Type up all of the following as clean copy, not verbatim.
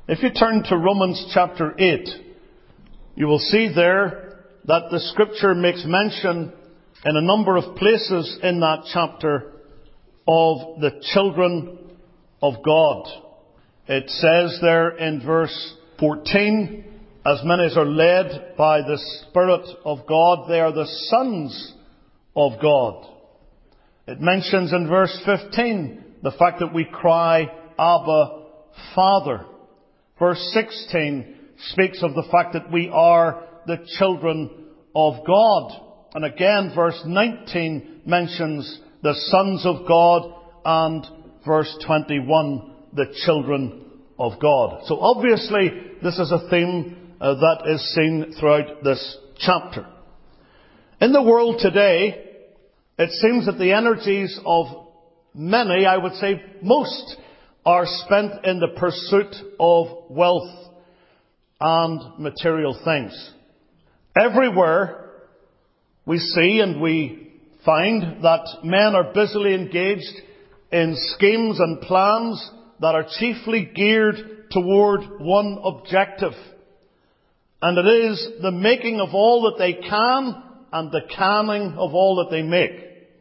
If you turn to Romans chapter 8, you will see there that the Scripture makes mention in a number of places in that chapter of the children of God. It says there in verse 14, as many as are led by the Spirit of God, they are the sons of God. It mentions in verse 15 the fact that we cry, Abba, Father. Verse 16 speaks of the fact that we are the children of God. And again, verse 19 mentions the sons of God, and verse 21, the children of God. So obviously, this is a theme that is seen throughout this chapter. In the world today, it seems that the energies of many, I would say most, are spent in the pursuit of wealth and material things. Everywhere we see and we find that men are busily engaged in schemes and plans that are chiefly geared toward one objective. And it is the making of all that they can and the canning of all that they make.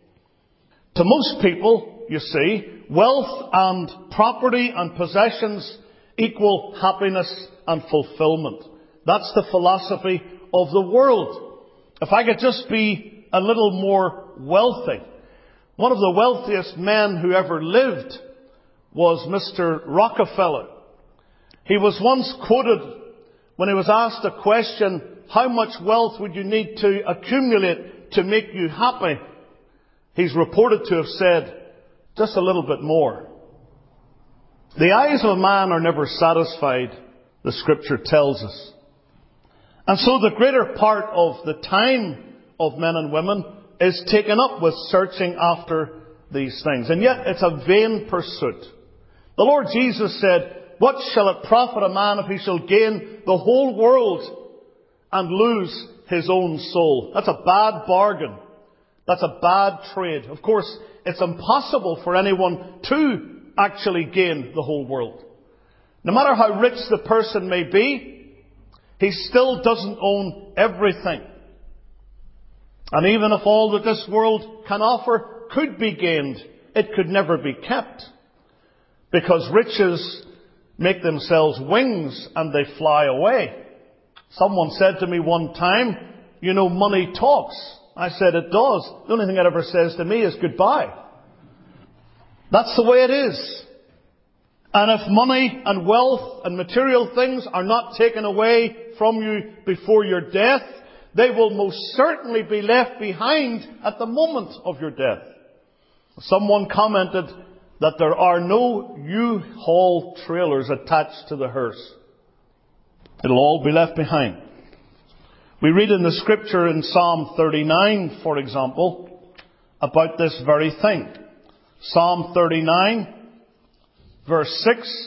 To most people, you see, wealth and property and possessions equal happiness and fulfillment. That's the philosophy of the world. If I could just be a little more wealthy. One of the wealthiest men who ever lived was Mr. Rockefeller. He was once quoted when he was asked a question, how much wealth would you need to accumulate to make you happy? He's reported to have said, just a little bit more. The eyes of a man are never satisfied, the Scripture tells us. And so the greater part of the time of men and women is taken up with searching after these things. And yet it's a vain pursuit. The Lord Jesus said, what shall it profit a man if he shall gain the whole world and lose his own soul? That's a bad bargain. That's a bad trade. Of course, it's impossible for anyone to actually gain the whole world. No matter how rich the person may be, he still doesn't own everything. And even if all that this world can offer could be gained, it could never be kept. Because riches make themselves wings and they fly away. Someone said to me one time, you know, money talks. I said, it does. The only thing it ever says to me is goodbye. That's the way it is. And if money and wealth and material things are not taken away from you before your death, they will most certainly be left behind at the moment of your death. Someone commented that there are no U-Haul trailers attached to the hearse. It'll all be left behind. We read in the Scripture in Psalm 39, for example, about this very thing. Psalm 39, verse 6.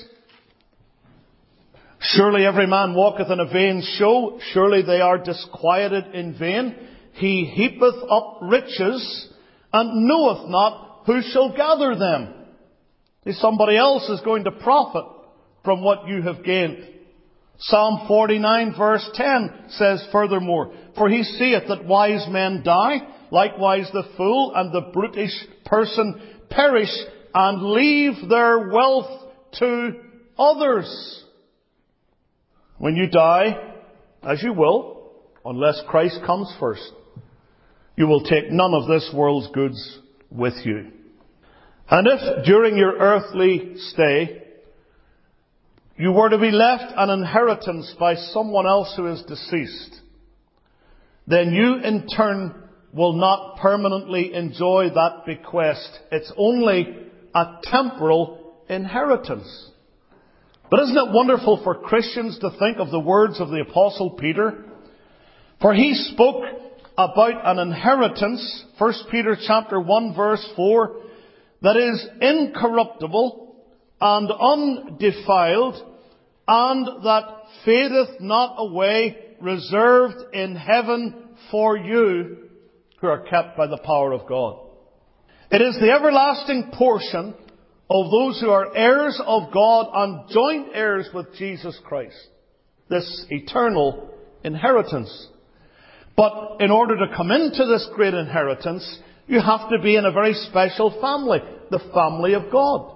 Surely every man walketh in a vain show. Surely they are disquieted in vain. He heapeth up riches and knoweth not who shall gather them. Somebody else is going to profit from what you have gained. Psalm 49 verse 10 says furthermore, for he seeth that wise men die, likewise the fool and the brutish person perish and leave their wealth to others. When you die, as you will, unless Christ comes first, you will take none of this world's goods with you. And if during your earthly stay you were to be left an inheritance by someone else who is deceased, then you in turn will not permanently enjoy that bequest. It's only a temporal inheritance. But isn't it wonderful for Christians to think of the words of the Apostle Peter? For he spoke about an inheritance, 1 Peter chapter 1 verse 4, that is incorruptible and undefiled, and that fadeth not away, reserved in heaven for you who are kept by the power of God. It is the everlasting portion of those who are heirs of God and joint heirs with Jesus Christ. This eternal inheritance. But in order to come into this great inheritance, you have to be in a very special family, the family of God.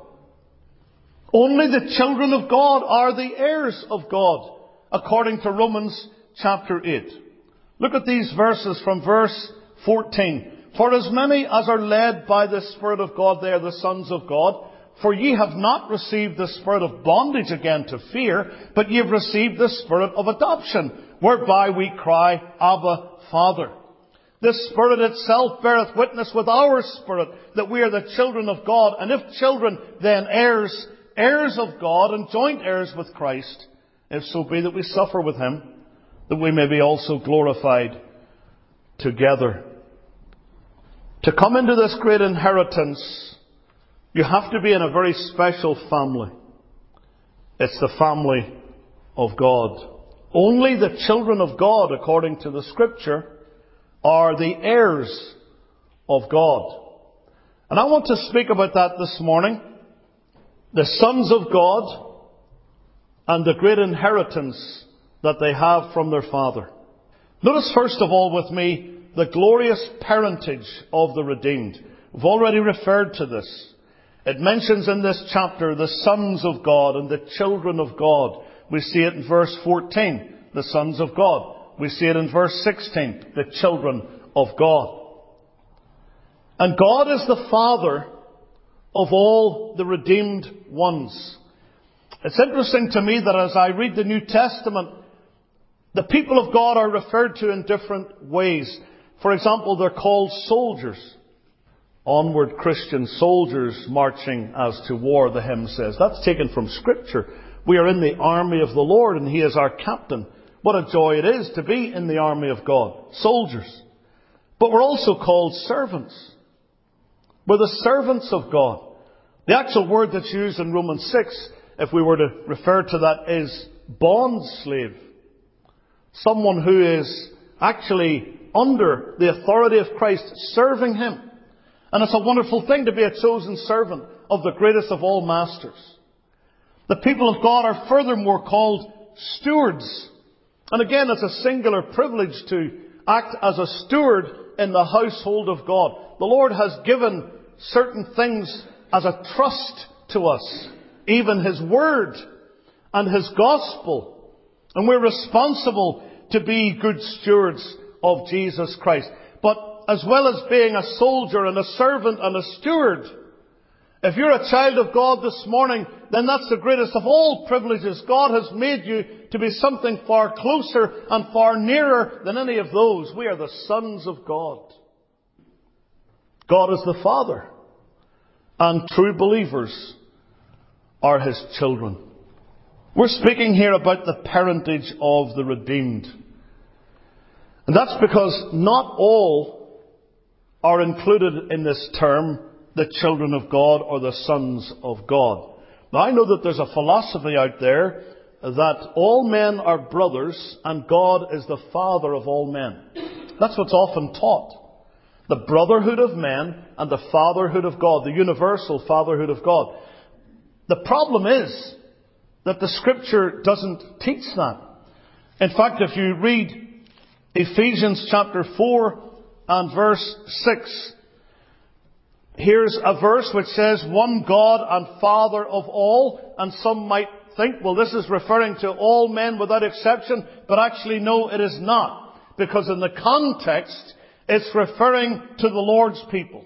Only the children of God are the heirs of God, according to Romans chapter 8. Look at these verses from verse 14. For as many as are led by the Spirit of God, they are the sons of God. For ye have not received the spirit of bondage again to fear, but ye have received the spirit of adoption, whereby we cry, Abba, Father. This Spirit itself beareth witness with our spirit that we are the children of God. And if children, then heirs, heirs of God and joint heirs with Christ, if so be that we suffer with Him, that we may be also glorified together. To come into this great inheritance, you have to be in a very special family. It's the family of God. Only the children of God, according to the Scripture, are the heirs of God. And I want to speak about that this morning. The sons of God and the great inheritance that they have from their Father. Notice first of all with me the glorious parentage of the redeemed. We've already referred to this. It mentions in this chapter the sons of God and the children of God. We see it in verse 14, the sons of God. We see it in verse 16, the children of God. And God is the Father of all the redeemed ones. It's interesting to me that as I read the New Testament, the people of God are referred to in different ways. For example, they're called soldiers. Onward Christian soldiers marching as to war, the hymn says. That's taken from Scripture. We are in the army of the Lord and He is our captain. What a joy it is to be in the army of God. Soldiers. But we're also called servants. We're the servants of God. The actual word that's used in Romans 6, if we were to refer to that, is bond slave. Someone who is actually under the authority of Christ, serving Him. And it's a wonderful thing to be a chosen servant of the greatest of all masters. The people of God are furthermore called stewards. And again, it's a singular privilege to act as a steward in the household of God. The Lord has given certain things as a trust to us, even His Word and His Gospel. And we're responsible to be good stewards of Jesus Christ. But as well as being a soldier and a servant and a steward, if you're a child of God this morning, then that's the greatest of all privileges. God has made you to be something far closer and far nearer than any of those. We are the sons of God. God is the Father, and true believers are His children. We're speaking here about the parentage of the redeemed. And that's because not all are included in this term, the children of God or the sons of God. Now I know that there's a philosophy out there that all men are brothers and God is the father of all men. That's what's often taught. The brotherhood of men and the fatherhood of God, the universal fatherhood of God. The problem is that the Scripture doesn't teach that. In fact, if you read Ephesians chapter 4 and verse 6, here's a verse which says, one God and Father of all. And some might think, well, this is referring to all men without exception. But actually, no, it is not. Because in the context, it's referring to the Lord's people.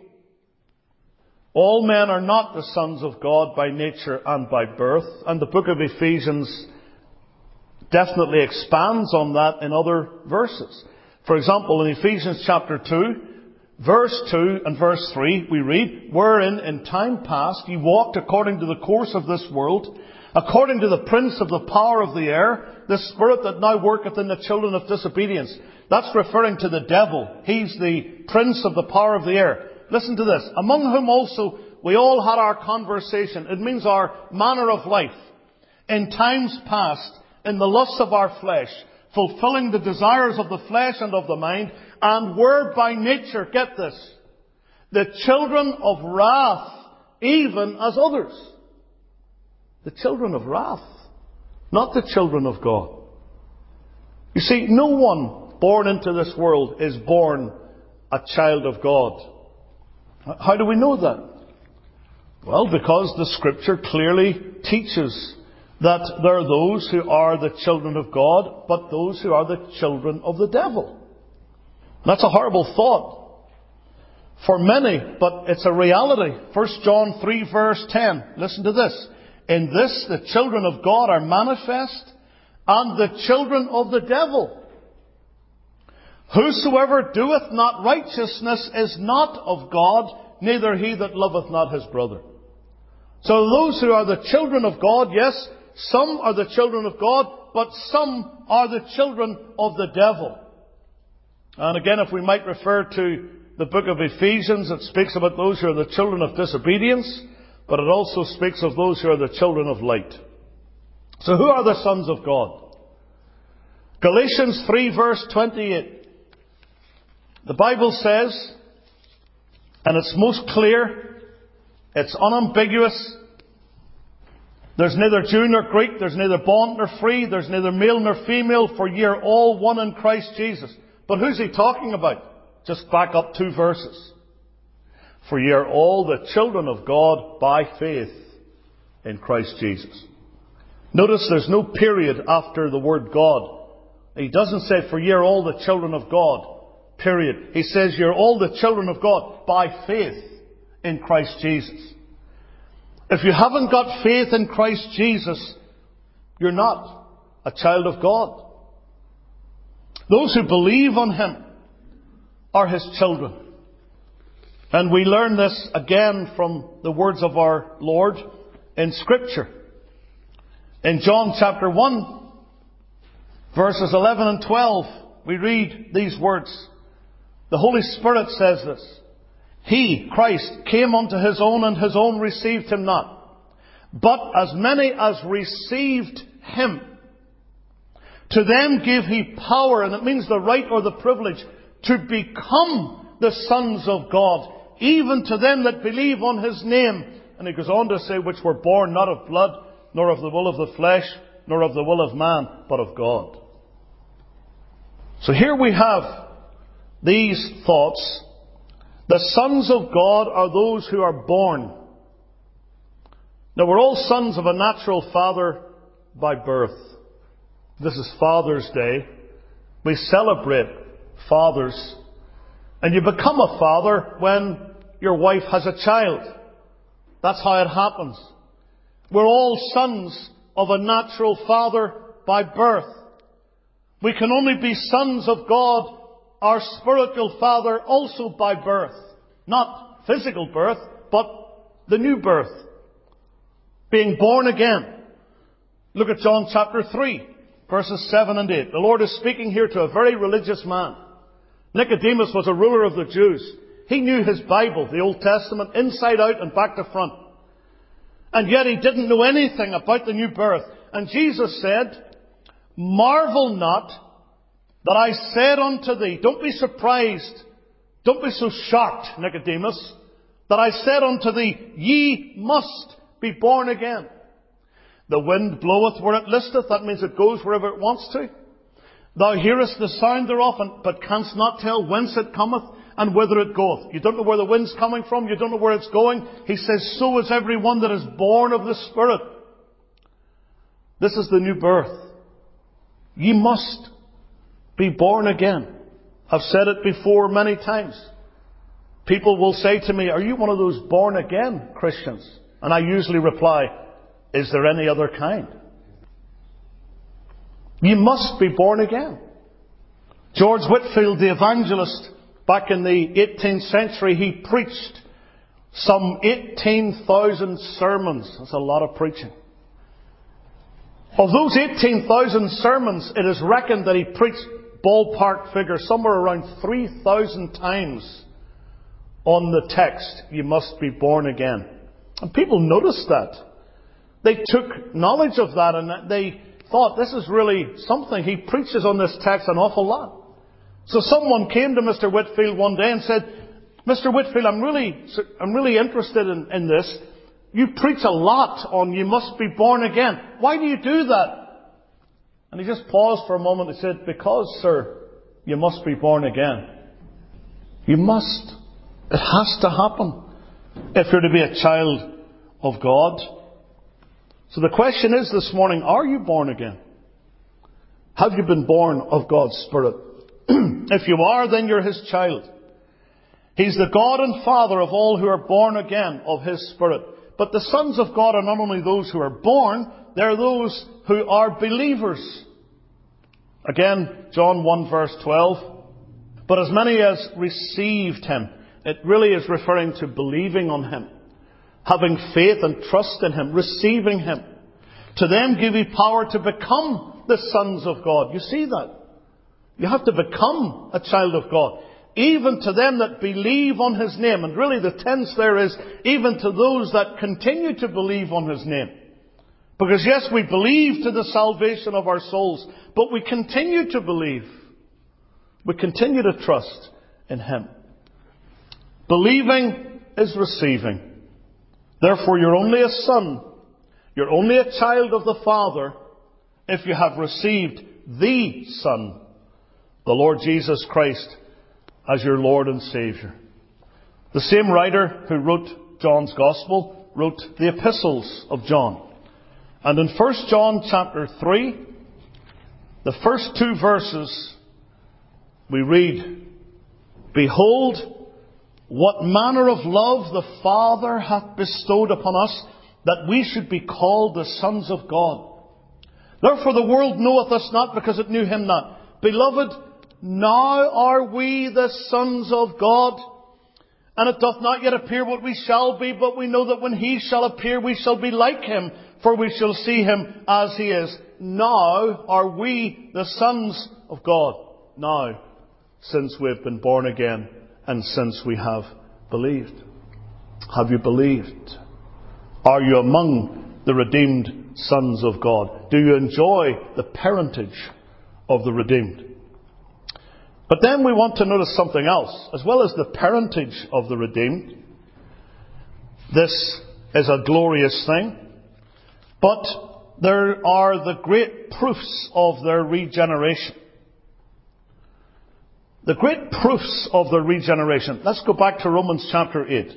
All men are not the sons of God by nature and by birth. And the book of Ephesians definitely expands on that in other verses. For example, in Ephesians chapter 2, verse 2 and verse 3, we read, wherein in time past ye walked according to the course of this world, according to the prince of the power of the air, the spirit that now worketh in the children of disobedience. That's referring to the devil. He's the prince of the power of the air. Listen to this. Among whom also we all had our conversation. It means our manner of life. In times past, in the lusts of our flesh, fulfilling the desires of the flesh and of the mind, and were by nature, get this, the children of wrath, even as others. The children of wrath, not the children of God. You see, no one born into this world is born a child of God. How do we know that? Well, because the Scripture clearly teaches that there are those who are the children of God, but those who are the children of the devil. That's a horrible thought for many, but it's a reality. 1 John 3 verse 10. Listen to this. In this the children of God are manifest, and the children of the devil. Whosoever doeth not righteousness is not of God, neither he that loveth not his brother. So those who are the children of God, yes, some are the children of God, but some are the children of the devil. And again, if we might refer to the book of Ephesians, it speaks about those who are the children of disobedience, but it also speaks of those who are the children of light. So who are the sons of God? Galatians 3 verse 28. The Bible says, and it's most clear, it's unambiguous, there's neither Jew nor Greek, there's neither bond nor free, there's neither male nor female, for ye are all one in Christ Jesus. But who's he talking about? Just back up 2 verses. For ye are all the children of God by faith in Christ Jesus. Notice there's no period after the word God. He doesn't say, for ye are all the children of God, period. He says, you're all the children of God by faith in Christ Jesus. If you haven't got faith in Christ Jesus, you're not a child of God. Those who believe on Him are His children. And we learn this again from the words of our Lord in Scripture. In John chapter 1, verses 11 and 12, we read these words. The Holy Spirit says this. He, Christ, came unto His own, and His own received Him not. But as many as received Him, to them gave He power, and it means the right or the privilege, to become the sons of God, even to them that believe on His name. And He goes on to say, which were born not of blood, nor of the will of the flesh, nor of the will of man, but of God. So here we have these thoughts. The sons of God are those who are born. Now, we're all sons of a natural father by birth. This is Father's Day. We celebrate fathers. And you become a father when your wife has a child. That's how it happens. We're all sons of a natural father by birth. We can only be sons of God, our spiritual father, also by birth. Not physical birth, but the new birth. Being born again. Look at John chapter 3, verses 7 and 8. The Lord is speaking here to a very religious man. Nicodemus was a ruler of the Jews. He knew his Bible, the Old Testament, inside out and back to front. And yet he didn't know anything about the new birth. And Jesus said, marvel not that I said unto thee, don't be surprised, don't be so shocked, Nicodemus, that I said unto thee, ye must be born again. The wind bloweth where it listeth, that means it goes wherever it wants to. Thou hearest the sound thereof, but canst not tell whence it cometh and whither it goeth. You don't know where the wind's coming from, you don't know where it's going. He says, so is every one that is born of the Spirit. This is the new birth. Ye must be born again. I've said it before many times. People will say to me, are you one of those born again Christians? And I usually reply, is there any other kind? You must be born again. George Whitefield, the evangelist, back in the 18th century, he preached some 18,000 sermons. That's a lot of preaching. Of those 18,000 sermons, it is reckoned that he preached, ballpark figure, somewhere around 3,000 times on the text, you must be born again. And people noticed that. They took knowledge of that and they thought, this is really something. He preaches on this text an awful lot. So someone came to Mr. Whitefield one day and said, Mr. Whitfield, I'm really interested in this. You preach a lot on you must be born again. Why do you do that? And he just paused for a moment and said, because, sir, you must be born again. You must. It has to happen if you're to be a child of God. So the question is this morning, are you born again? Have you been born of God's Spirit? If you are, then you're His child. He's the God and Father of all who are born again of His Spirit. But the sons of God are not only those who are born, they're those who are believers. Again, John 1 verse 12. But as many as received Him, it really is referring to believing on Him, having faith and trust in Him, receiving Him. To them give He power to become the sons of God. You see that? You have to become a child of God. Even to them that believe on His name. And really the tense there is, even to those that continue to believe on His name. Because yes, we believe to the salvation of our souls, but we continue to believe. We continue to trust in Him. Believing is receiving. Therefore, you're only a son. You're only a child of the Father if you have received the Son, the Lord Jesus Christ, as your Lord and Saviour. The same writer who wrote John's Gospel wrote the epistles of John. And in 1 John chapter 3, the first 2 verses, we read, Behold, what manner of love the Father hath bestowed upon us, that we should be called the sons of God. Therefore the world knoweth us not, because it knew Him not. Beloved, now are we the sons of God, and it doth not yet appear what we shall be, but we know that when He shall appear, we shall be like Him, for we shall see Him as He is. Now are we the sons of God. Now, since we have been born again, and since we have believed. Have you believed? Are you among the redeemed sons of God? Do you enjoy the parentage of the redeemed? But then we want to notice something else. As well as the parentage of the redeemed, this is a glorious thing. But there are the great proofs of their regeneration. The great proofs of their regeneration. Let's go back to Romans chapter 8.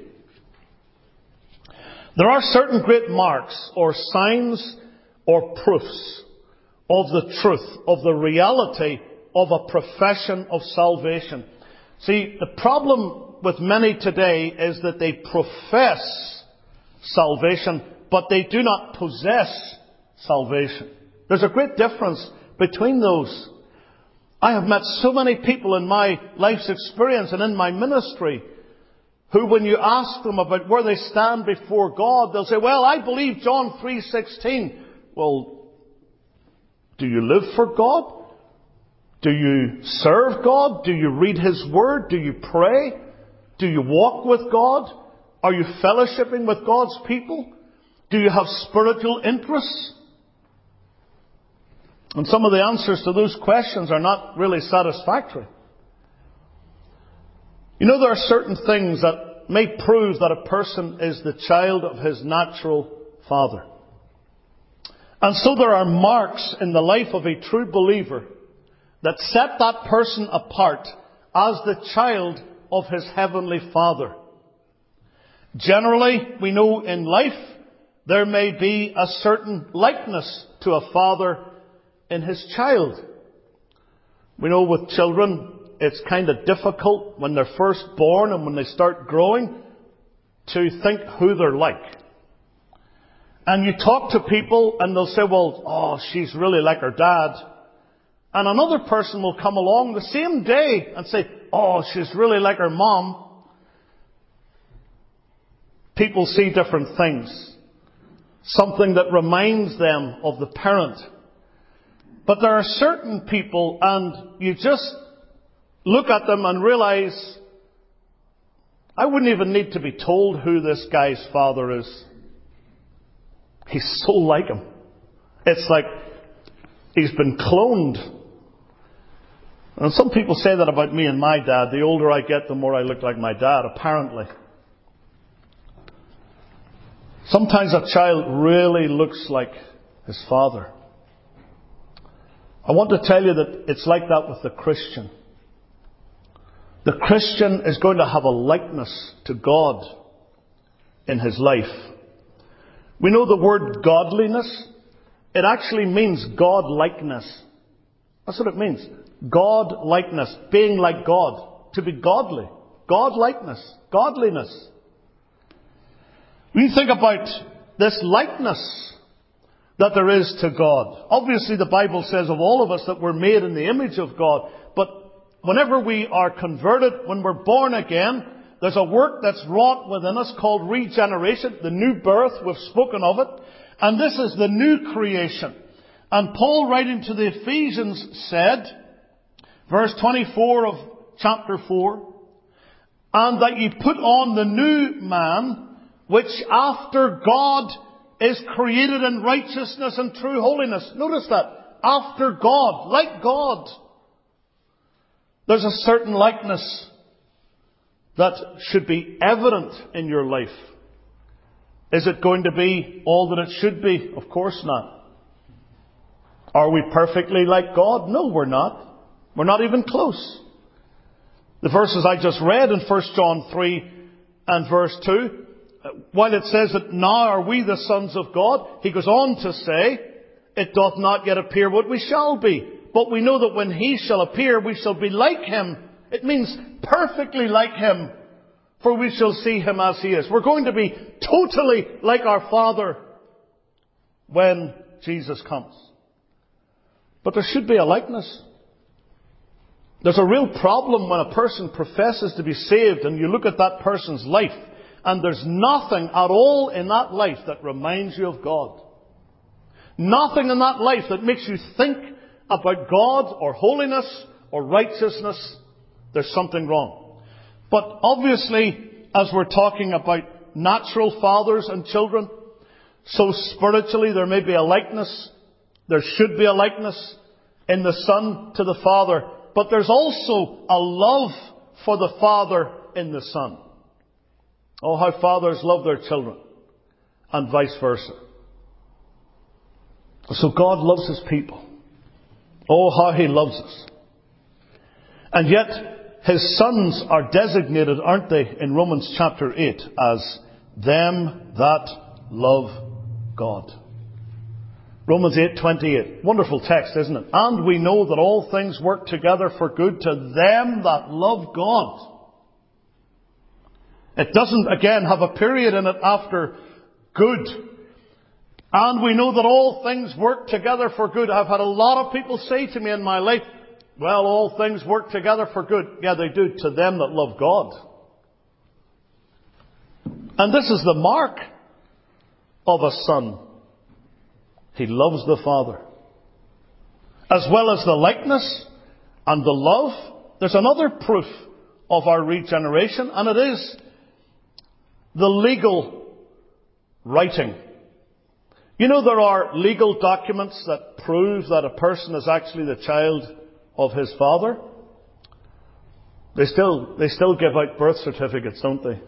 There are certain great marks or signs or proofs of the truth, of the reality of a profession of salvation. See, the problem with many today is that they profess salvation, but they do not possess salvation. There's a great difference between those. I have met so many people in my life's experience and in my ministry who, when you ask them about where they stand before God, they'll say, well, I believe John 3:16. Well, do you live for God? Do you serve God? Do you read His Word? Do you pray? Do you walk with God? Are you fellowshipping with God's people? Do you have spiritual interests? And some of the answers to those questions are not really satisfactory. You know, there are certain things that may prove that a person is the child of his natural father. And so there are marks in the life of a true believer that set that person apart as the child of his heavenly Father. Generally, we know in life there may be a certain likeness to a father in his child. We know with children, it's kind of difficult when they're first born and when they start growing to think who they're like. And you talk to people and they'll say, well, she's really like her dad. And another person will come along the same day and say, she's really like her mom. People see different things. Something that reminds them of the parent. But there are certain people, and you just look at them and realize, I wouldn't even need to be told who this guy's father is. He's so like him. It's like he's been cloned. And some people say that about me and my dad. The older I get, the more I look like my dad, apparently. Sometimes a child really looks like his father. I want to tell you that it's like that with the Christian. The Christian is going to have a likeness to God in his life. We know the word godliness. It actually means God-likeness. That's what it means. God-likeness. Being like God. To be godly. God-likeness. Godliness. When you think about this likeness that there is to God. Obviously the Bible says of all of us that we're made in the image of God. But whenever we are converted, when we're born again, there's a work that's wrought within us called regeneration. The new birth, we've spoken of it. And this is the new creation. And Paul, writing to the Ephesians, said, verse 24 of chapter 4, and that ye put on the new man, which after God is created in righteousness and true holiness. Notice that. After God. Like God. There's a certain likeness that should be evident in your life. Is it going to be all that it should be? Of course not. Are we perfectly like God? No, we're not. We're not even close. The verses I just read in 1 John 3 and verse 2, while it says that now are we the sons of God, he goes on to say, it doth not yet appear what we shall be. But we know that when he shall appear, we shall be like him. It means perfectly like him. For we shall see him as he is. We're going to be totally like our Father when Jesus comes. But there should be a likeness. There's a real problem when a person professes to be saved and you look at that person's life and there's nothing at all in that life that reminds you of God. Nothing in that life that makes you think about God or holiness or righteousness. There's something wrong. But obviously, as we're talking about natural fathers and children, so spiritually there may be a likeness. There should be a likeness in the Son to the Father. But there's also a love for the Father in the Son. Oh, how fathers love their children. And vice versa. So God loves His people. Oh, how He loves us. And yet, His sons are designated, aren't they, in Romans chapter 8, as them that love God. Romans 8:28. Wonderful text, isn't it? And we know that all things work together for good to them that love God. It doesn't, again, have a period in it after good. And we know that all things work together for good. I've had a lot of people say to me in my life, well, all things work together for good. Yeah, they do, to them that love God. And this is the mark of a son. He loves the Father. As well as the likeness and the love, there's another proof of our regeneration, and it is the legal writing. You know, there are legal documents that prove that a person is actually the child of his father. They still give out birth certificates, don't they?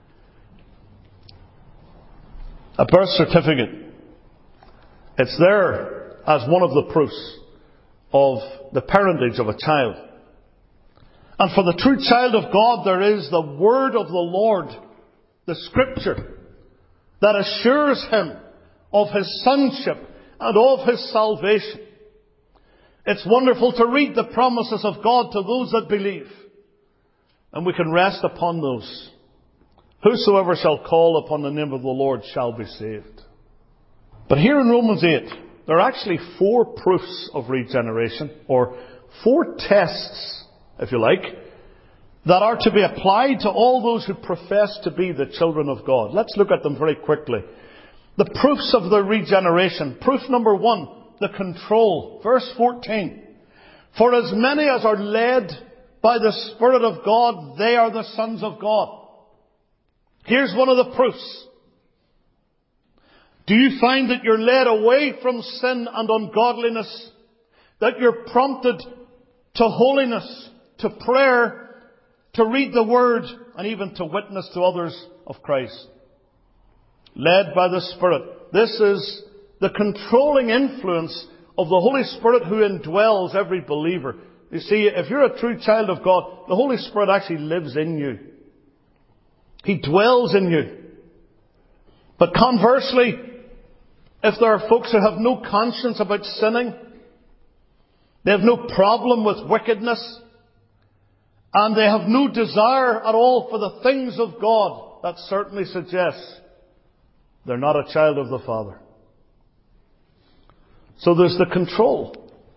A birth certificate. It's there as one of the proofs of the parentage of a child. And for the true child of God, there is the word of the Lord, the Scripture, that assures him of his sonship and of his salvation. It's wonderful to read the promises of God to those that believe. And we can rest upon those. Whosoever shall call upon the name of the Lord shall be saved. But here in Romans 8, there are actually 4 proofs of regeneration, or 4 tests, if you like, that are to be applied to all those who profess to be the children of God. Let's look at them very quickly. The proofs of the regeneration. Proof number 1, the control. Verse 14. For as many as are led by the Spirit of God, they are the sons of God. Here's one of the proofs. Do you find that you're led away from sin and ungodliness? That you're prompted to holiness, to prayer, to read the Word, and even to witness to others of Christ. Led by the Spirit. This is the controlling influence of the Holy Spirit who indwells every believer. You see, if you're a true child of God, the Holy Spirit actually lives in you. He dwells in you. But conversely, if there are folks who have no conscience about sinning, they have no problem with wickedness, and they have no desire at all for the things of God, that certainly suggests they're not a child of the Father. So there's the control.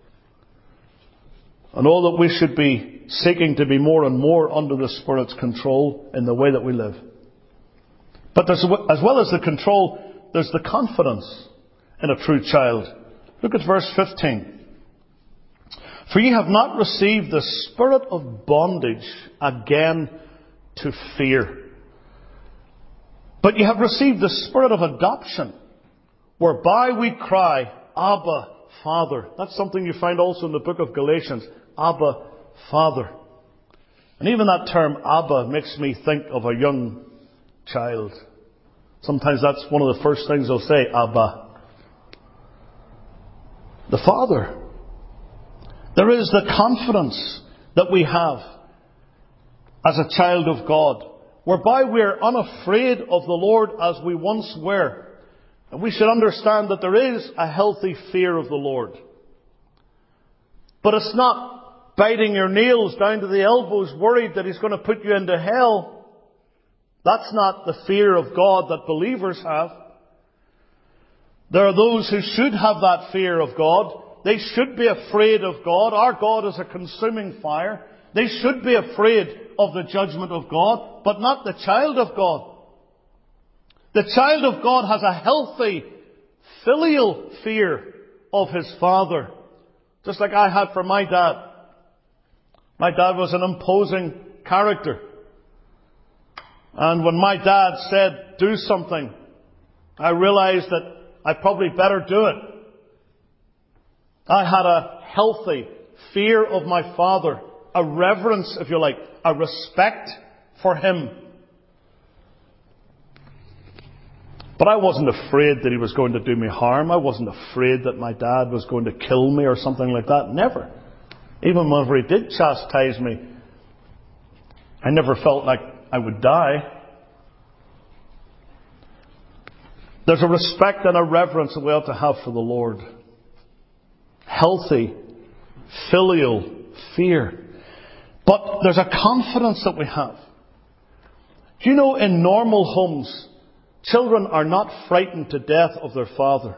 And all that we should be seeking to be more and more under the Spirit's control in the way that we live. But as well as the control, there's the confidence in a true child. Look at verse 15. For ye have not received the spirit of bondage again to fear, but ye have received the spirit of adoption, whereby we cry, Abba, Father. That's something you find also in the book of Galatians. Abba, Father. And even that term, Abba, makes me think of a young child. Sometimes that's one of the first things they'll say, Abba. The Father. There is the confidence that we have as a child of God, whereby we are unafraid of the Lord as we once were. And we should understand that there is a healthy fear of the Lord. But it's not biting your nails down to the elbows, worried that He's going to put you into hell. That's not the fear of God that believers have. There are those who should have that fear of God. They should be afraid of God. Our God is a consuming fire. They should be afraid of the judgment of God, but not the child of God. The child of God has a healthy, filial fear of his father. Just like I had for my dad. My dad was an imposing character. And when my dad said, do something, I realized that I probably better do it. I had a healthy fear of my father, a reverence, if you like, a respect for him. But I wasn't afraid that he was going to do me harm. I wasn't afraid that my dad was going to kill me or something like that. Never. Even whenever he did chastise me, I never felt like I would die. There's a respect and a reverence that we ought to have for the Lord. Healthy, filial fear. But there's a confidence that we have. Do you know, in normal homes, children are not frightened to death of their father.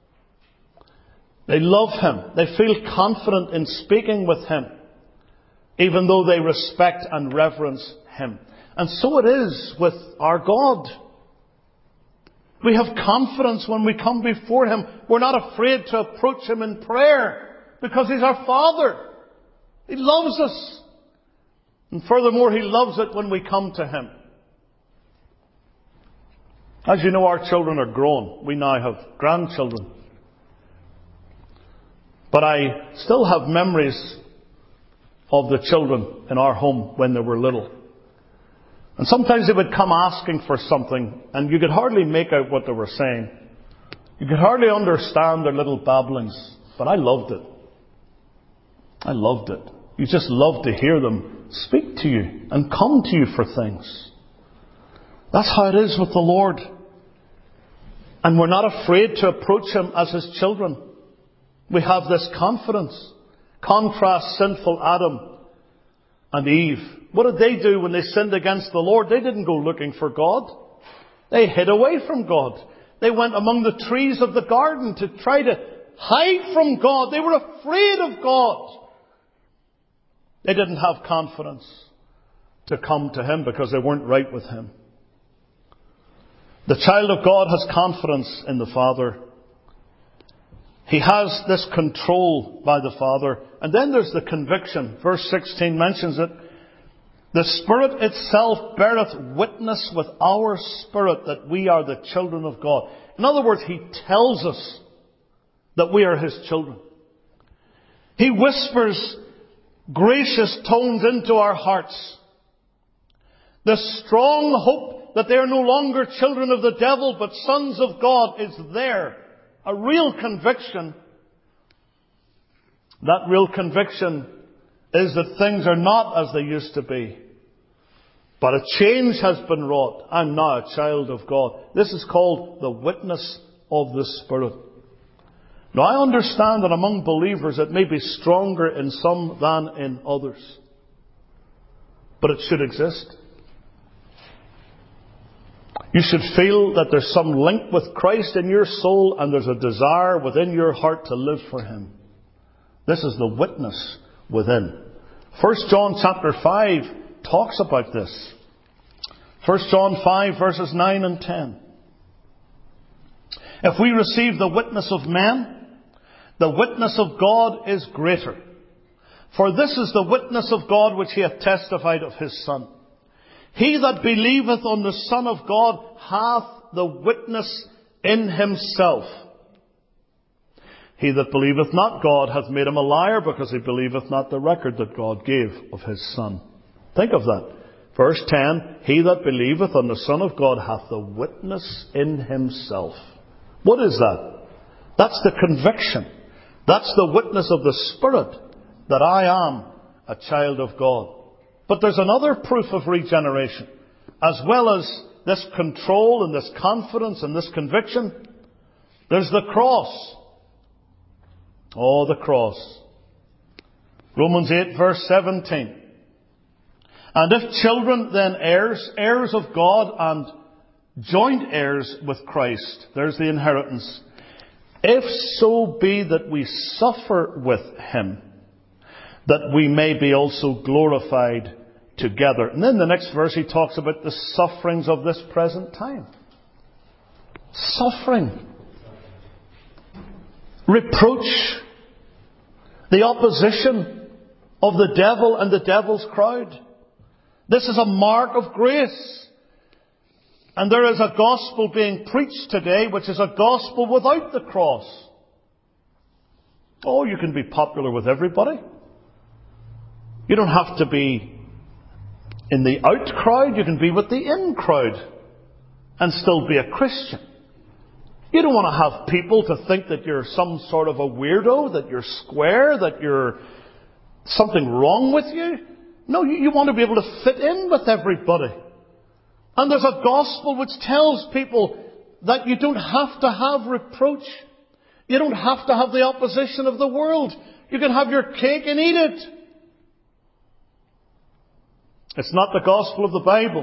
They love him. They feel confident in speaking with him, even though they respect and reverence him. And so it is with our God. We have confidence when we come before him. We're not afraid to approach him in prayer because he's our Father. He loves us. And furthermore, he loves it when we come to him. As you know, our children are grown. We now have grandchildren. But I still have memories of the children in our home when they were little. And sometimes they would come asking for something, and you could hardly make out what they were saying. You could hardly understand their little babblings. But I loved it. I loved it. You just loved to hear them speak to you and come to you for things. That's how it is with the Lord. And we're not afraid to approach him as his children. We have this confidence. Contrast sinful Adam and Eve. What did they do when they sinned against the Lord? They didn't go looking for God. They hid away from God. They went among the trees of the garden to try to hide from God. They were afraid of God. They didn't have confidence to come to him because they weren't right with him. The child of God has confidence in the Father. He has this control by the Father. And then there's the conviction. Verse 16 mentions it. The Spirit itself beareth witness with our spirit that we are the children of God. In other words, he tells us that we are his children. He whispers gracious tones into our hearts. The strong hope that they are no longer children of the devil, but sons of God is there. A real conviction. That real conviction is that things are not as they used to be. But a change has been wrought. I'm now a child of God. This is called the witness of the Spirit. Now I understand that among believers it may be stronger in some than in others. But it should exist. You should feel that there's some link with Christ in your soul and there's a desire within your heart to live for Him. This is the witness within. 1 John chapter 5 talks about this. 1 John 5 verses 9 and 10. If we receive the witness of men, the witness of God is greater. For this is the witness of God which He hath testified of His Son. He that believeth on the Son of God hath the witness in himself. He that believeth not God hath made him a liar, because he believeth not the record that God gave of His Son. Think of that. Verse 10, He that believeth on the Son of God hath the witness in himself. What is that? That's the conviction. That's the witness of the Spirit that I am a child of God. But there's another proof of regeneration. As well as this control and this confidence and this conviction, there's the cross. Oh, the cross. Romans 8 verse 17. And if children, then heirs, heirs of God and joint heirs with Christ. There's the inheritance. If so be that we suffer with Him, that we may be also glorified together. And then the next verse he talks about the sufferings of this present time. Suffering. Reproach. The opposition of the devil and the devil's crowd. This is a mark of grace. And there is a gospel being preached today which is a gospel without the cross. Oh, you can be popular with everybody. You don't have to be in the out crowd. You can be with the in crowd and still be a Christian. You don't want to have people to think that you're some sort of a weirdo, that you're square, that you're something wrong with you. No, you want to be able to fit in with everybody. And there's a gospel which tells people that you don't have to have reproach. You don't have to have the opposition of the world. You can have your cake and eat it. It's not the gospel of the Bible.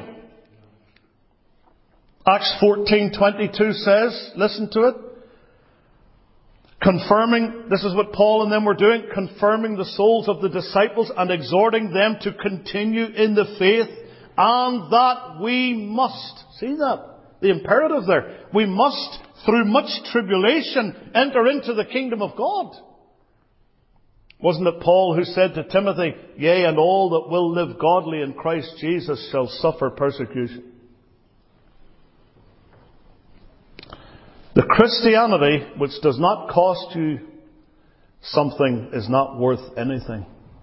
Acts 14:22 says, listen to it, confirming, this is what Paul and them were doing, confirming the souls of the disciples and exhorting them to continue in the faith, and that we must, see that, the imperative there, we must, through much tribulation, enter into the kingdom of God. Wasn't it Paul who said to Timothy, yea, and all that will live godly in Christ Jesus shall suffer persecution? The Christianity which does not cost you something is not worth anything.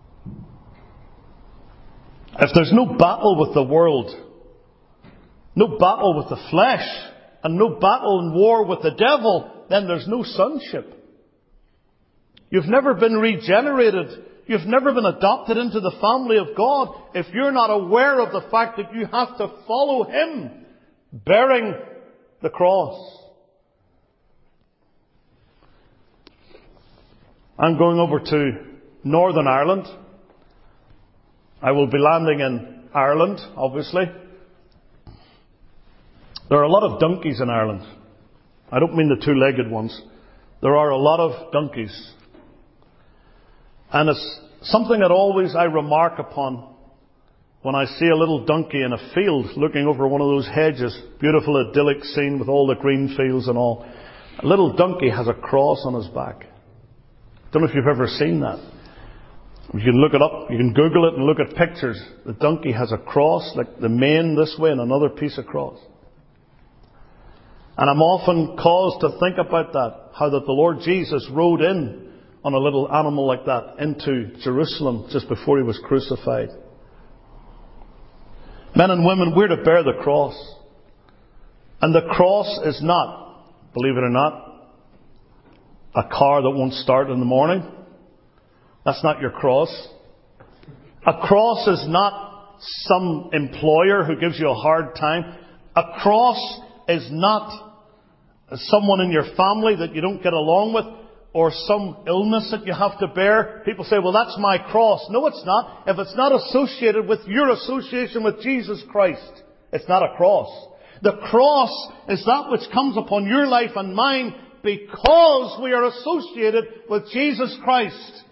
If there's no battle with the world, no battle with the flesh, and no battle and war with the devil, then there's no sonship. You've never been regenerated. You've never been adopted into the family of God if you're not aware of the fact that you have to follow Him bearing the cross. I'm going over to Northern Ireland. I will be landing in Ireland, obviously. There are a lot of donkeys in Ireland. I don't mean the two-legged ones. There are a lot of donkeys. And it's something that always I remark upon when I see a little donkey in a field looking over one of those hedges. Beautiful idyllic scene with all the green fields and all. A little donkey has a cross on his back. Don't know if you've ever seen that. You can look it up, you can Google it and look at pictures. The donkey has a cross, like the mane this way and another piece of cross. And I'm often caused to think about that, how that the Lord Jesus rode in on a little animal like that into Jerusalem just before he was crucified. Men and women, we're to bear the cross. And the cross is not, believe it or not, a car that won't start in the morning. That's not your cross. A cross is not some employer who gives you a hard time. A cross is not someone in your family that you don't get along with, or some illness that you have to bear. People say, well, that's my cross. No, it's not. If it's not associated with your association with Jesus Christ, it's not a cross. The cross is that which comes upon your life and mine because we are associated with Jesus Christ.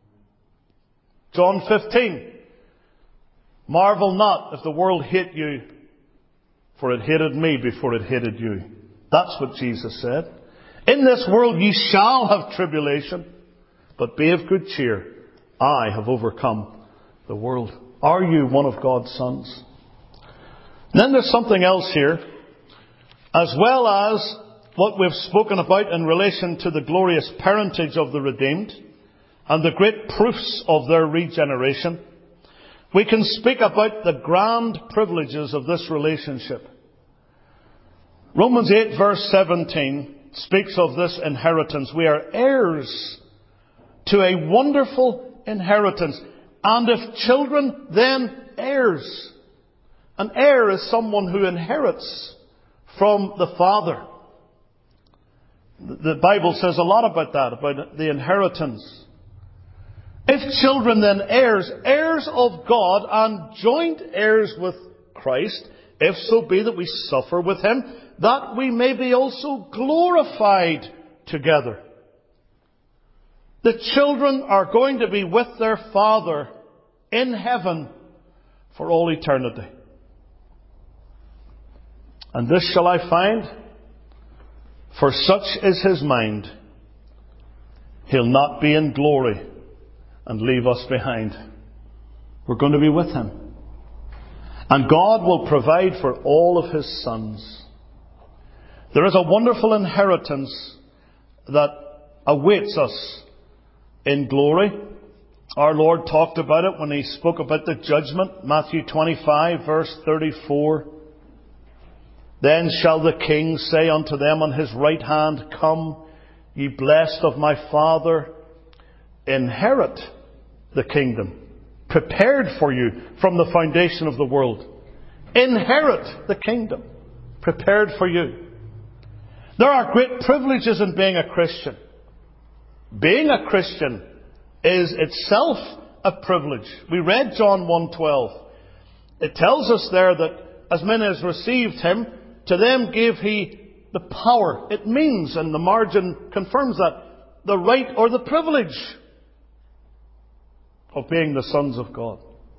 John 15. Marvel not if the world hate you, for it hated me before it hated you. That's what Jesus said. In this world ye shall have tribulation, but be of good cheer. I have overcome the world. Are you one of God's sons? And then there's something else here, as well as what we've spoken about in relation to the glorious parentage of the redeemed and the great proofs of their regeneration. We can speak about the grand privileges of this relationship. Romans 8 verse 17 speaks of this inheritance. We are heirs to a wonderful inheritance. And if children, then heirs. An heir is someone who inherits from the father. The Bible says a lot about that, about the inheritance. If children, then heirs, heirs of God and joint heirs with Christ, if so be that we suffer with him, that we may be also glorified together. The children are going to be with their Father in heaven for all eternity. And this shall I find, for such is his mind. He'll not be in glory and leave us behind. We're going to be with him. And God will provide for all of his sons. There is a wonderful inheritance that awaits us in glory. Our Lord talked about it when he spoke about the judgment. Matthew 25 verse 34. Then shall the King say unto them on his right hand, Come, ye blessed of my Father, inherit the kingdom, prepared for you from the foundation of the world. Inherit the kingdom, prepared for you. There are great privileges in being a Christian. Being a Christian is itself a privilege. We read John 1:12. It tells us there that as many as received him, to them gave he the power. It means, and the margin confirms that, the right or the privilege of being the sons of God.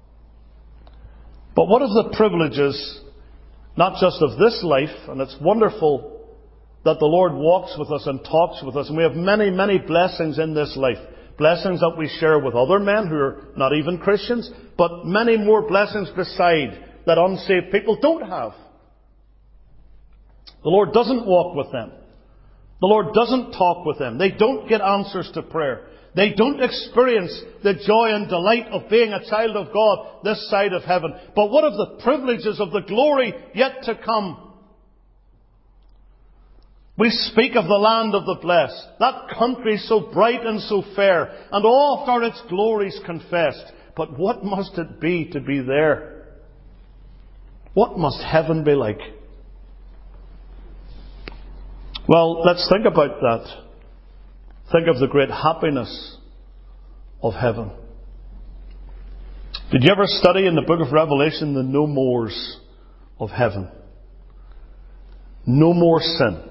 But what of the privileges, not just of this life, and it's wonderful that the Lord walks with us and talks with us, and we have many, many blessings in this life. Blessings that we share with other men who are not even Christians, but many more blessings beside that unsaved people don't have. The Lord doesn't walk with them. The Lord doesn't talk with them. They don't get answers to prayer. They don't experience the joy and delight of being a child of God this side of heaven. But what of the privileges of the glory yet to come? We speak of the land of the blessed, that country so bright and so fair, and oft are its glories confessed. But what must it be to be there? What must heaven be like? Well, let's think about that. Think of the great happiness of heaven. Did you ever study in the book of Revelation the no mores of heaven? No more sin.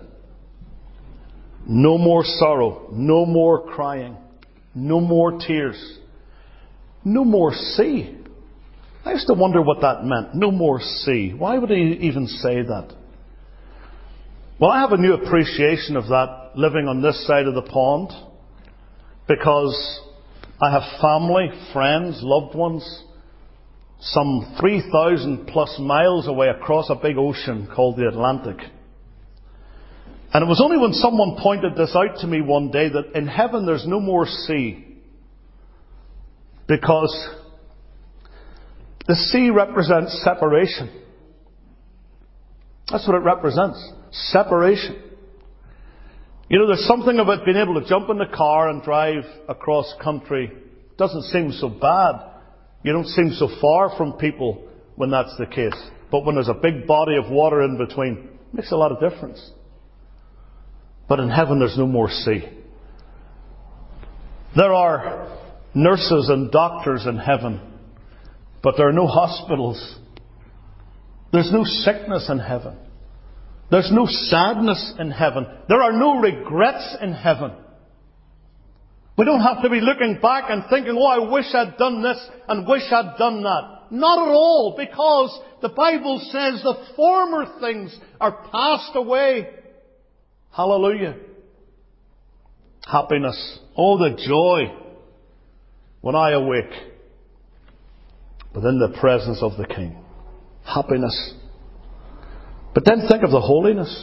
No more sorrow. No more crying. No more tears. No more sea. I used to wonder what that meant. No more sea. Why would he even say that? Well, I have a new appreciation of that living on this side of the pond, because I have family, friends, loved ones, some 3,000 plus miles away across a big ocean called the Atlantic. And it was only when someone pointed this out to me one day that in heaven there's no more sea. Because the sea represents separation. That's what it represents. Separation. You know, there's something about being able to jump in the car and drive across country. It doesn't seem so bad. You don't seem so far from people when that's the case. But when there's a big body of water in between, it makes a lot of difference. But in heaven there's no more sea. There are nurses and doctors in heaven, but there are no hospitals. There's no sickness in heaven. There's no sadness in heaven. There are no regrets in heaven. We don't have to be looking back and thinking, oh, I wish I'd done this and wish I'd done that. Not at all, because the Bible says the former things are passed away. Hallelujah. Happiness. Oh, the joy when I awake within the presence of the King. Happiness. But then think of the holiness.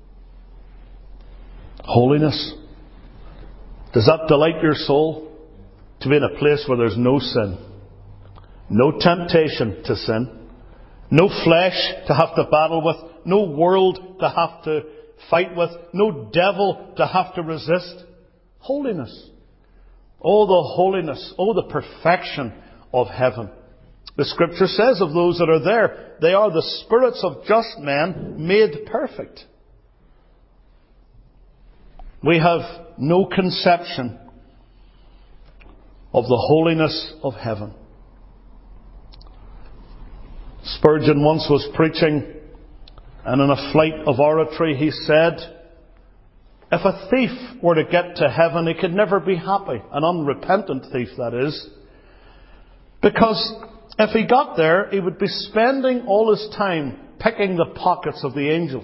Holiness. Does that delight your soul? To be in a place where there's no sin. No temptation to sin. No flesh to have to battle with. No world to have to fight with. No devil to have to resist. Holiness. Oh, the holiness. Oh, the perfection of heaven. The Scripture says of those that are there, they are the spirits of just men made perfect. We have no conception of the holiness of heaven. Spurgeon once was preaching, and in a flight of oratory he said, if a thief were to get to heaven, he could never be happy. An unrepentant thief, that is. Because if he got there, he would be spending all his time picking the pockets of the angels.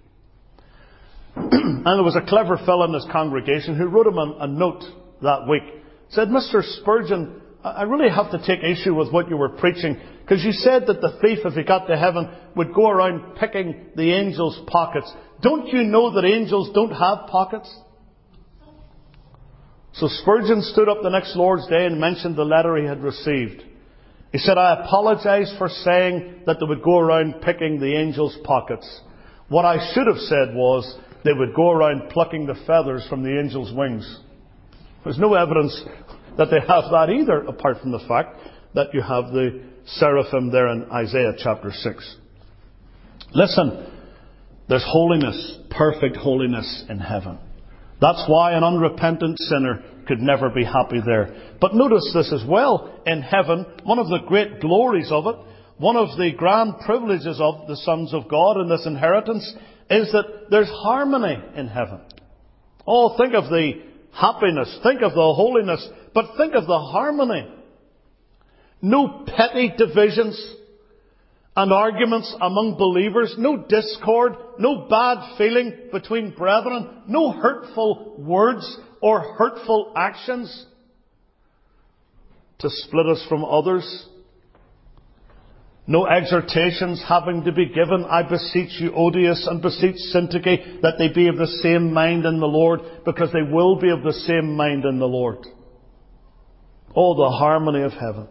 And there was a clever fellow in his congregation who wrote him a note that week. Said, Mr. Spurgeon, I really have to take issue with what you were preaching, because you said that the thief, if he got to heaven, would go around picking the angels' pockets. Don't you know that angels don't have pockets? So Spurgeon stood up the next Lord's Day and mentioned the letter he had received. He said, I apologize for saying that they would go around picking the angels' pockets. What I should have said was, they would go around plucking the feathers from the angels' wings. There's no evidence that they have that either, apart from the fact that you have the seraphim there in Isaiah chapter 6. Listen, there's holiness, perfect holiness in heaven. That's why an unrepentant sinner could never be happy there. But notice this as well. In heaven, one of the great glories of it, one of the grand privileges of the sons of God in this inheritance, is that there's harmony in heaven. Oh, think of the happiness, think of the holiness, but think of the harmony. No petty divisions and arguments among believers, no discord, no bad feeling between brethren, no hurtful words or hurtful actions to split us from others. No exhortations having to be given, I beseech you, Odious, and beseech Syntyche, that they be of the same mind in the Lord, because they will be of the same mind in the Lord. Oh, the harmony of heaven.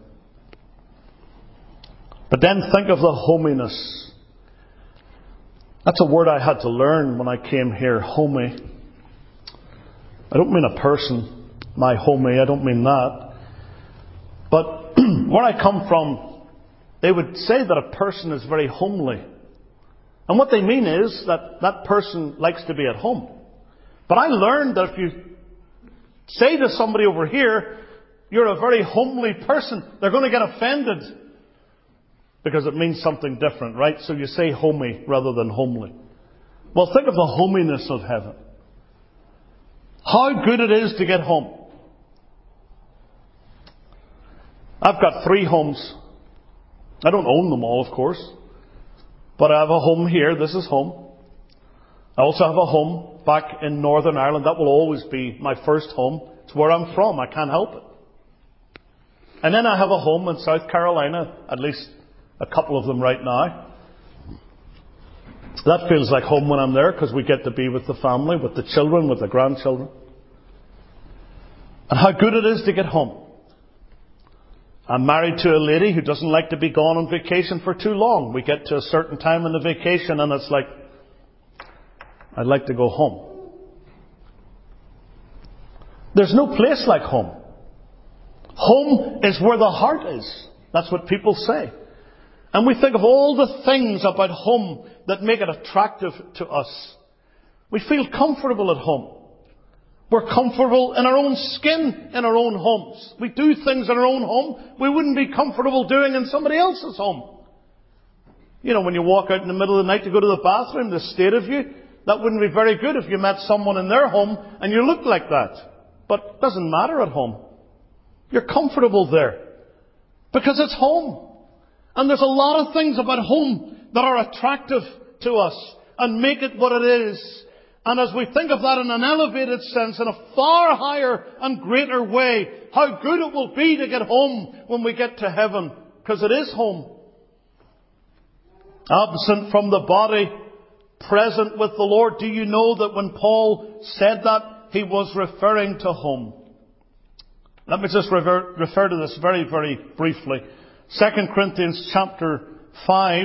But then think of the hominess. That's a word I had to learn when I came here, homie. I don't mean a person, my homie, I don't mean that. But where I come from, they would say that a person is very homely. And what they mean is that that person likes to be at home. But I learned that if you say to somebody over here, you're a very homely person, they're going to get offended. Because it means something different, right? So you say homey rather than homely. Well, think of the hominess of heaven. How good it is to get home. I've got 3 homes. I don't own them all, of course. But I have a home here. This is home. I also have a home back in Northern Ireland. That will always be my first home. It's where I'm from. I can't help it. And then I have a home in South Carolina, at least a couple of them right now. That feels like home when I'm there, because we get to be with the family, with the children, with the grandchildren. And how good it is to get home. I'm married to a lady who doesn't like to be gone on vacation for too long. We get to a certain time in the vacation and it's like, I'd like to go home. There's no place like home. Home is where the heart is. That's what people say. And we think of all the things about home that make it attractive to us. We feel comfortable at home. We're comfortable in our own skin, in our own homes. We do things in our own home we wouldn't be comfortable doing in somebody else's home. You know, when you walk out in the middle of the night to go to the bathroom, the state of you, that wouldn't be very good if you met someone in their home and you looked like that. But it doesn't matter at home. You're comfortable there. Because it's home. And there's a lot of things about home that are attractive to us and make it what it is. And as we think of that in an elevated sense, in a far higher and greater way, how good it will be to get home when we get to heaven. Because it is home. Absent from the body, present with the Lord. Do you know that when Paul said that, he was referring to home? Let me just refer to this very, very briefly. 2 Corinthians chapter 5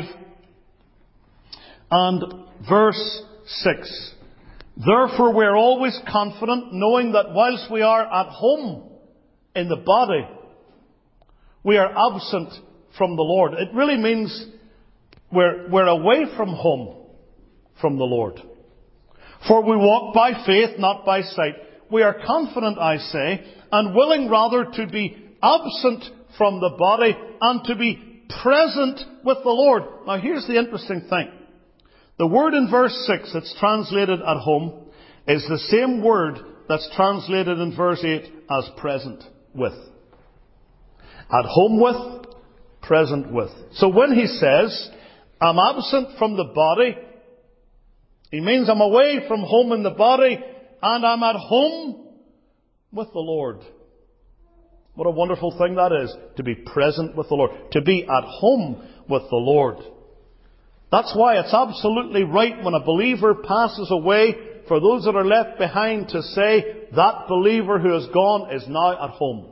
and verse 6. Therefore we are always confident, knowing that whilst we are at home in the body, we are absent from the Lord. It really means we're away from home from the Lord. For we walk by faith, not by sight. We are confident, I say, and willing rather to be absent from the body and to be present with the Lord. Now here's the interesting thing. The word in verse 6 that's translated at home is the same word that's translated in verse 8 as present with. At home with, present with. So when he says, I'm absent from the body, he means I'm away from home in the body and I'm at home with the Lord. What a wonderful thing that is, to be present with the Lord, to be at home with the Lord. That's why it's absolutely right when a believer passes away, for those that are left behind to say, that believer who has gone is now at home.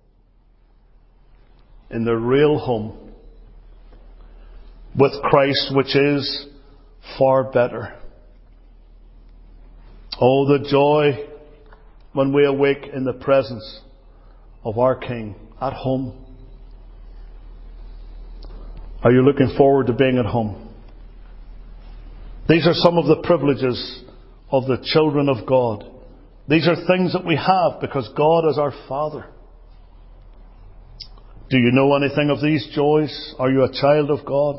In their real home. With Christ, which is far better. Oh, the joy when we awake in the presence of our King at home. Are you looking forward to being at home? These are some of the privileges of the children of God. These are things that we have because God is our Father. Do you know anything of these joys? Are you a child of God?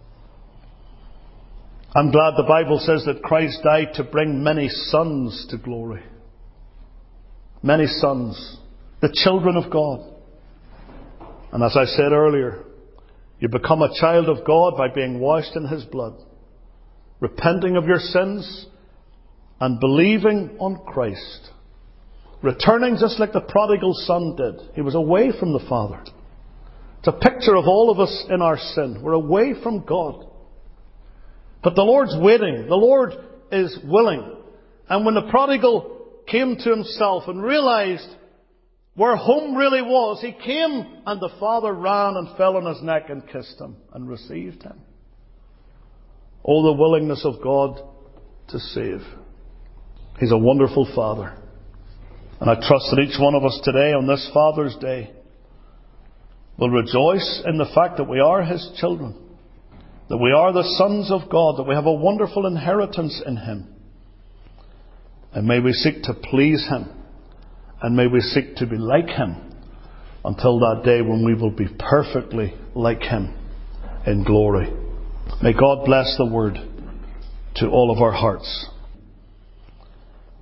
I'm glad the Bible says that Christ died to bring many sons to glory. Many sons. The children of God. And as I said earlier, you become a child of God by being washed in His blood, repenting of your sins and believing on Christ. Returning just like the prodigal son did. He was away from the Father. It's a picture of all of us in our sin. We're away from God. But the Lord's waiting. The Lord is willing. And when the prodigal came to himself and realized where home really was, he came and the Father ran and fell on his neck and kissed him and received him. Oh, the willingness of God to save. He's a wonderful Father. And I trust that each one of us today on this Father's Day will rejoice in the fact that we are His children. That we are the sons of God. That we have a wonderful inheritance in Him. And may we seek to please Him. And may we seek to be like Him until that day when we will be perfectly like Him in glory. May God bless the Word to all of our hearts.